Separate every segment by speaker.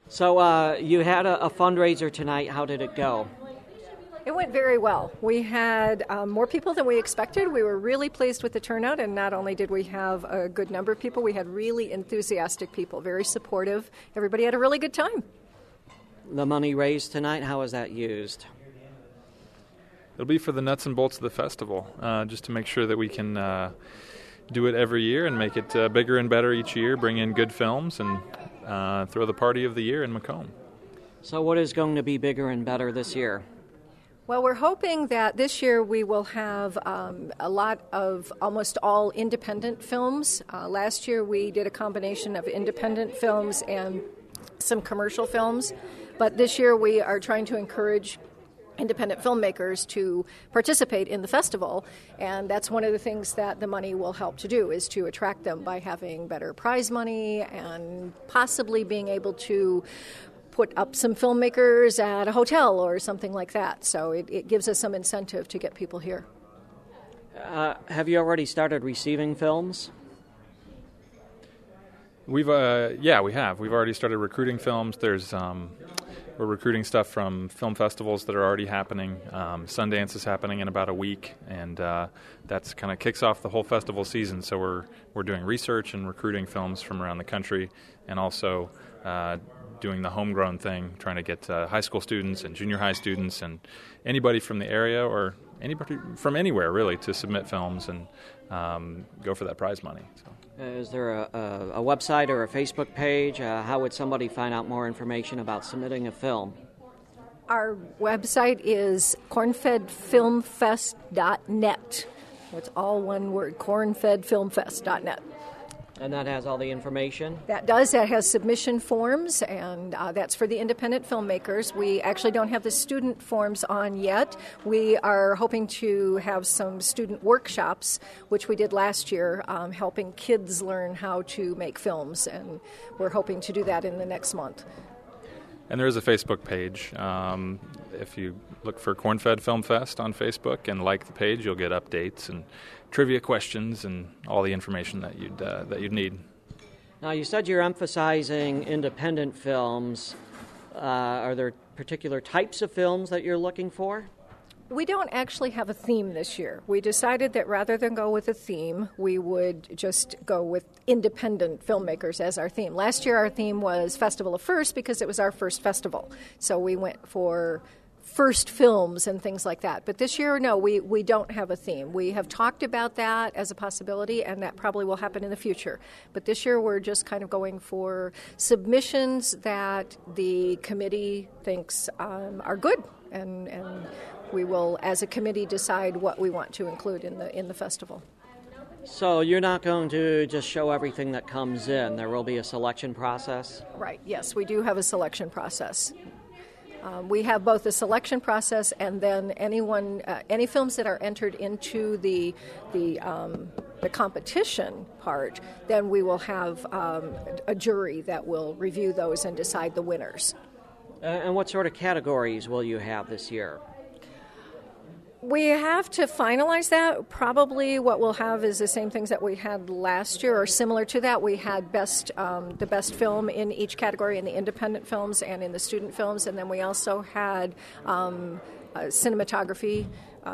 Speaker 1: So you had a fundraiser tonight. How did it go?
Speaker 2: It went very well. We had more people than we expected. We were really pleased with the turnout, and not only did we have a good number of people, we had really enthusiastic people, very supportive. Everybody had a really good time.
Speaker 1: The money raised tonight, how was that used?
Speaker 3: It'll be for the nuts and bolts of the festival, just to make sure that we can do it every year and make it bigger and better each year, bring in good films, and throw the party of the year in Macomb.
Speaker 1: So what is going to be bigger and better this year?
Speaker 2: Well, we're hoping that this year we will have a lot of almost all independent films. Last year we did a combination of independent films and some commercial films, but this year we are trying to encourage independent filmmakers to participate in the festival, and that's one of the things that the money will help to do, is to attract them by having better prize money and possibly being able to put up some filmmakers at a hotel or something like that. So it gives us some incentive to get people here.
Speaker 1: Have you already started receiving films?
Speaker 3: We have. We've already started recruiting films. We're recruiting stuff from film festivals that are already happening. Sundance is happening in about a week, and that's kind of kicks off the whole festival season. So we're doing research and recruiting films from around the country, and also doing the homegrown thing, trying to get high school students and junior high students and anybody from the area or anybody from anywhere really to submit films and go for that prize money. So.
Speaker 1: Is there a website or a Facebook page? How would somebody find out more information about submitting a film?
Speaker 2: Our website is cornfedfilmfest.net. It's all one word, cornfedfilmfest.net.
Speaker 1: And that has all the information?
Speaker 2: That does. That has submission forms, and that's for the independent filmmakers. We actually don't have the student forms on yet. We are hoping to have some student workshops, which we did last year, helping kids learn how to make films, and we're hoping to do that in the next month.
Speaker 3: And there is a Facebook page. If you look for Corn-Fed Film Fest on Facebook and like the page, you'll get updates and trivia questions and all the information that you'd need.
Speaker 1: Now, you said you're emphasizing independent films. Are there particular types of films that you're looking for?
Speaker 2: We don't actually have a theme this year. We decided that rather than go with a theme, we would just go with independent filmmakers as our theme. Last year our theme was Festival of First because it was our first festival. So we went for first films and things like that. But this year, no, we don't have a theme. We have talked about that as a possibility, and that probably will happen in the future. But this year we're just kind of going for submissions that the committee thinks are good, and we will, as a committee, decide what we want to include in the festival.
Speaker 1: So you're not going to just show everything that comes in. There will be a selection process?
Speaker 2: Right, yes, we do have a selection process. We have both a selection process and then any films that are entered into the competition part, then we will have a jury that will review those and decide the winners.
Speaker 1: And what sort of categories will you have this year?
Speaker 2: We have to finalize that. Probably what we'll have is the same things that we had last year or similar to that. We had the best film in each category in the independent films and in the student films, and then we also had cinematography,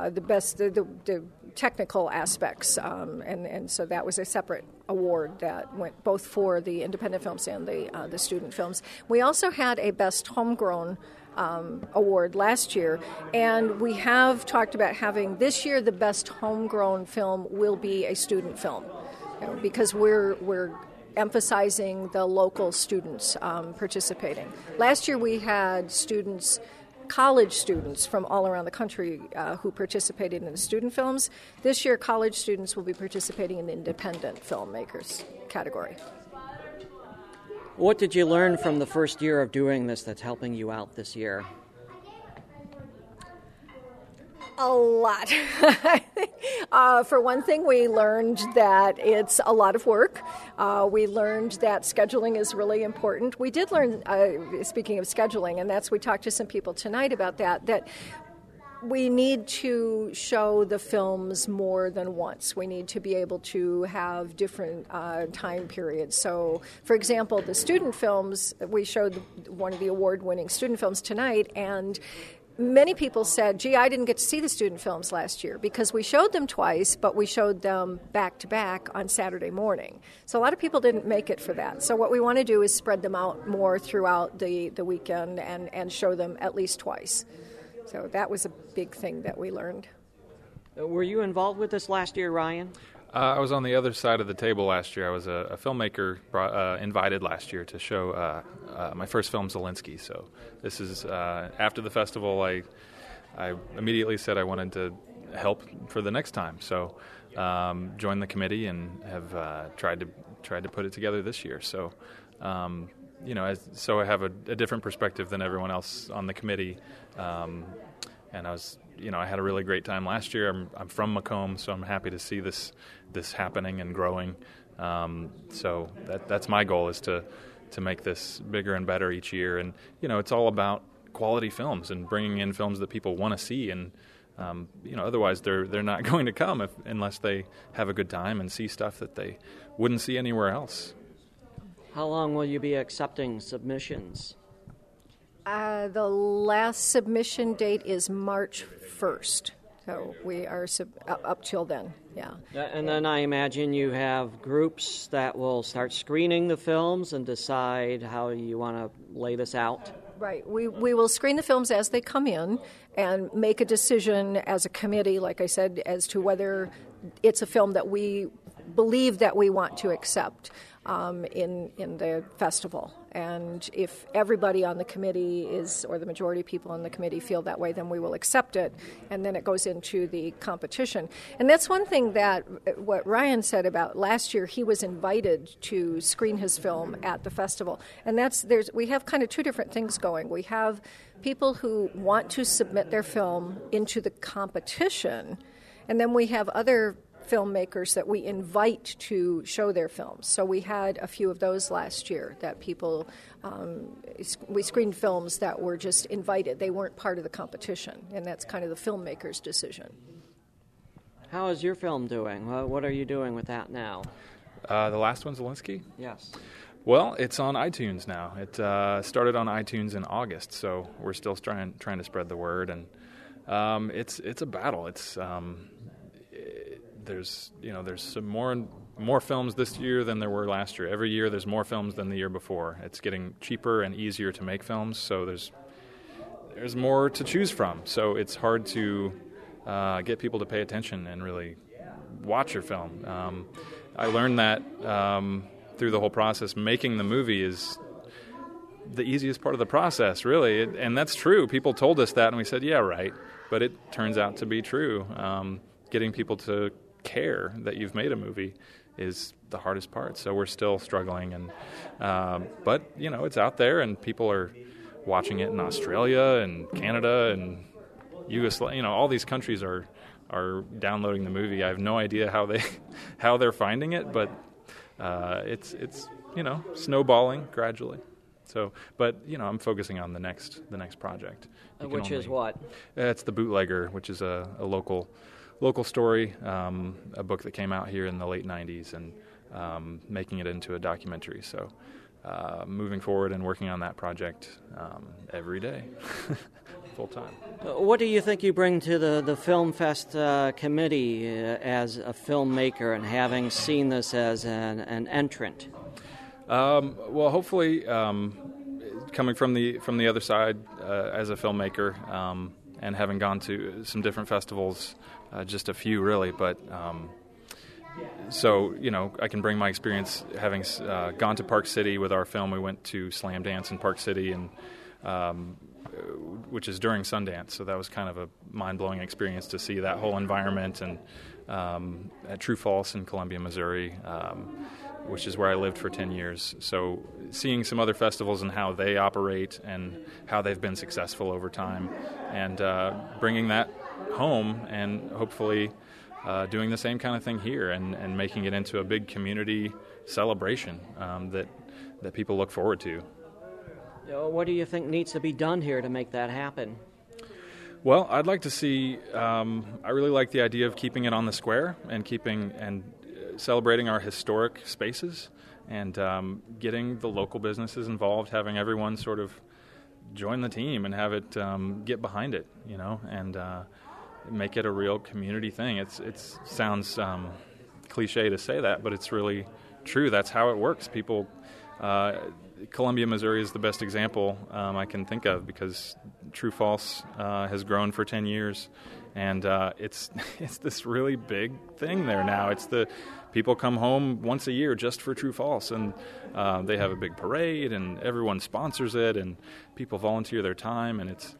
Speaker 2: the technical aspects, and so that was a separate award that went both for the independent films and the student films. We also had a best homegrown award last year, and we have talked about having this year the best homegrown film will be a student film, because we're emphasizing the local students participating. Last year we had college students from all around the country who participated in the student films. This year college students will be participating in the independent filmmakers category.
Speaker 1: What did you learn from the first year of doing this that's helping you out this year?
Speaker 2: A lot. For one thing, we learned that it's a lot of work. We learned that scheduling is really important. We did learn, speaking of scheduling, and we talked to some people tonight about that we need to show the films more than once. We need to be able to have different time periods. So, for example, the student films, we showed one of the award-winning student films tonight, and many people said, gee, I didn't get to see the student films last year because we showed them twice, but we showed them back-to-back on Saturday morning. So a lot of people didn't make it for that. So what we want to do is spread them out more throughout the weekend and show them at least twice. So that was a big thing that we learned.
Speaker 1: Were you involved with this last year, Ryan?
Speaker 3: I was on the other side of the table last year. I was a filmmaker invited last year to show my first film, Zelensky. So this is after the festival. I immediately said I wanted to help for the next time. So joined the committee and have tried to put it together this year. So so I have a different perspective than everyone else on the committee. And I had a really great time last year. I'm from Macomb, so I'm happy to see this happening and growing. So that's my goal, is to make this bigger and better each year. And it's all about quality films and bringing in films that people want to see. And otherwise they're not going to come unless they have a good time and see stuff that they wouldn't see anywhere else.
Speaker 1: How long will you be accepting submissions?
Speaker 2: The last submission date is March 1st, so we are up till then, yeah.
Speaker 1: And then I imagine you have groups that will start screening the films and decide how you want to lay this out?
Speaker 2: Right. We will screen the films as they come in and make a decision as a committee, like I said, as to whether it's a film that we believe that we want to accept in the festival. And if everybody on the committee or the majority of people on the committee feel that way, then we will accept it, and then it goes into the competition. And that's one thing that what Ryan said about last year, he was invited to screen his film at the festival. And we have kind of two different things going. We have people who want to submit their film into the competition, and then we have other filmmakers that we invite to show their films. So we had a few of those last year that people, we screened films that were just invited. They weren't part of the competition, and that's kind of the filmmaker's decision.
Speaker 1: How is your film doing? What are you doing with that now?
Speaker 3: The last one, Zelensky?
Speaker 1: Yes.
Speaker 3: Well, it's on iTunes now. It started on iTunes in August, so we're still trying to spread the word, and it's a battle. There's some more films this year than there were last year. Every year there's more films than the year before. It's getting cheaper and easier to make films, so there's more to choose from. So it's hard to get people to pay attention and really watch your film. I learned that through the whole process. Making the movie is the easiest part of the process, really, and that's true. People told us that, and we said, yeah, right, but it turns out to be true. Getting people to care that you've made a movie is the hardest part. So we're still struggling, and but it's out there, and people are watching it in Australia and Canada and Yugoslavia. All these countries are downloading the movie. I have no idea how they're finding it, but it's snowballing gradually. So, but I'm focusing on the next project,
Speaker 1: which is what?
Speaker 3: It's The Bootlegger, which is a local story, a book that came out here in the late 90s, and making it into a documentary. So moving forward and working on that project every day, full time.
Speaker 1: What do you think you bring to the Film Fest committee as a filmmaker, and having seen this as an entrant?
Speaker 3: Well, hopefully, coming from the other side as a filmmaker, and having gone to some different festivals, just a few really, but so I can bring my experience having gone to Park City with our film. We went to Slam Dance in Park City, and which is during Sundance, so that was kind of a mind-blowing experience to see that whole environment. And at True False in Columbia, Missouri, which is where I lived for 10 years. So seeing some other festivals and how they operate and how they've been successful over time, and bringing that home, and hopefully doing the same kind of thing here, and making it into a big community celebration that people look forward to.
Speaker 1: What do you think needs to be done here to make that happen?
Speaker 3: Well, I'd like to see. I really like the idea of keeping it on the square and celebrating our historic spaces and getting the local businesses involved, having everyone sort of join the team and have it get behind it, and make it a real community thing. It sounds cliche to say that, but it's really true. That's how it works. People. Columbia, Missouri is the best example I can think of, because True False has grown for 10 years, and it's this really big thing there now. It's the people come home once a year just for True False, and they have a big parade, and everyone sponsors it, and people volunteer their time, and it's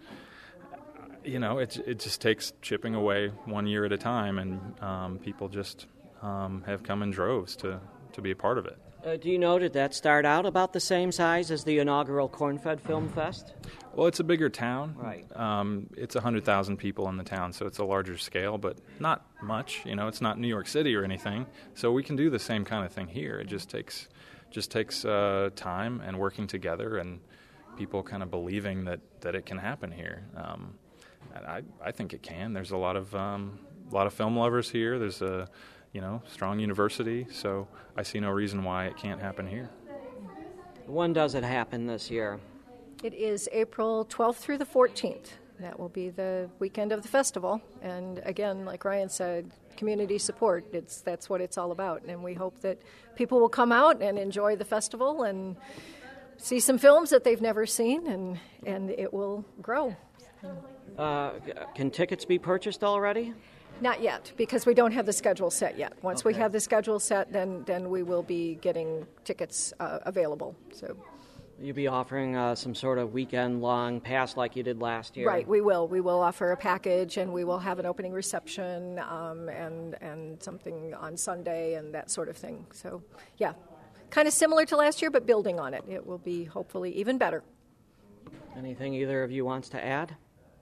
Speaker 3: it just takes chipping away 1 year at a time, and people just have come in droves to be a part of it.
Speaker 1: Do you know, did that start out about the same size as the inaugural Corn-Fed Film Fest?
Speaker 3: Well, it's a bigger town.
Speaker 1: Right.
Speaker 3: It's 100,000 people in the town, so it's a larger scale, but not much. It's not New York City or anything, so we can do the same kind of thing here. It just takes time and working together and people kind of believing that it can happen here. And I think it can. There's a lot of film lovers here. There's a strong university, so I see no reason why it can't happen here.
Speaker 1: When does it happen this year?
Speaker 2: It is April 12th through the 14th. That will be the weekend of the festival. And again, like Ryan said, community support, that's what it's all about. And we hope that people will come out and enjoy the festival and see some films that they've never seen, and it will grow.
Speaker 1: Can tickets be purchased already?
Speaker 2: Not yet, because we don't have the schedule set yet. Once we have the schedule set, then we will be getting tickets available. So,
Speaker 1: you'll be offering some sort of weekend-long pass like you did last year.
Speaker 2: Right, we will. We will offer a package, and we will have an opening reception and something on Sunday and that sort of thing. So, yeah, kind of similar to last year, but building on it. It will be hopefully even better.
Speaker 1: Anything either of you wants to add?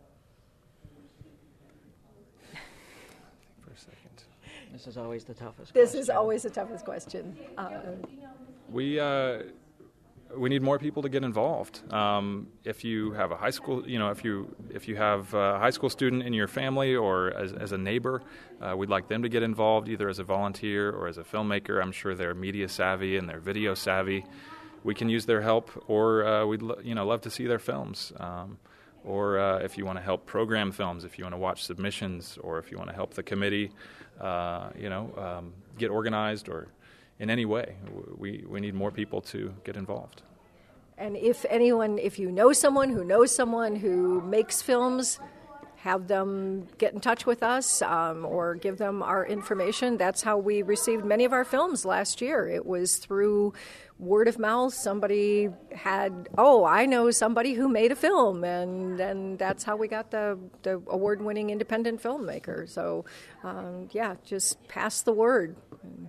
Speaker 1: This is always the toughest question.
Speaker 2: This is always the toughest question.
Speaker 3: We need more people to get involved. If you have a high school, if you have a high school student in your family or as a neighbor, we'd like them to get involved either as a volunteer or as a filmmaker. I'm sure they're media savvy and they're video savvy. We can use their help, or we'd love to see their films. Or if you want to help program films, if you want to watch submissions, or if you want to help the committee, get organized, or in any way, we need more people to get involved.
Speaker 2: And if you know someone who makes films, have them get in touch with us or give them our information. That's how we received many of our films last year. It was through word of mouth. Somebody had, I know somebody who made a film, and that's how we got the award-winning independent filmmaker. So, just pass the word.